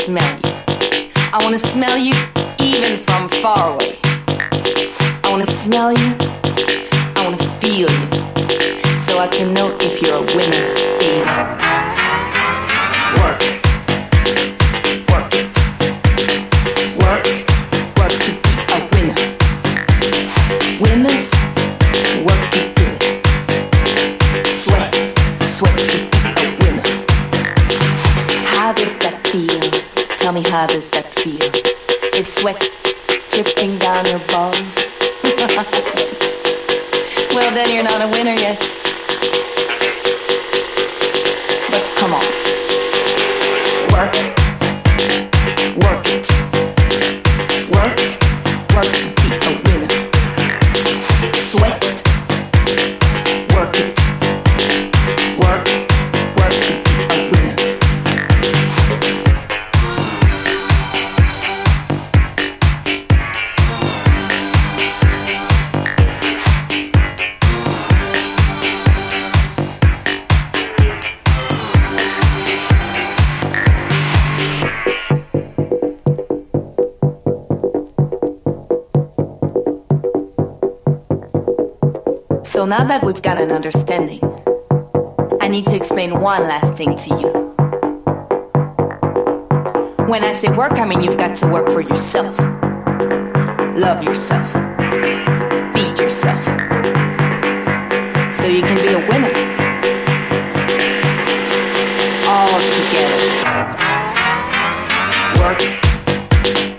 smell you. I wanna smell you even from far away. I wanna smell you, I wanna feel you, so I can know if you're a winner, baby. Work, work it. Work, work to be a winner. Winners, work it good. Sweat, sweat to be a winner. How does that feel? Tell me, how does that feel? Is sweat dripping down your balls? Well, then you're not a winner yet. But come on. Work, work it. Work, work to be a winner. Sweat, work it. Work, work to be a winner. So now that we've got an understanding, I need to explain one last thing to you. When I say work, I mean you've got to work for yourself. Love yourself. Feed yourself. So you can be a winner. All together. Work,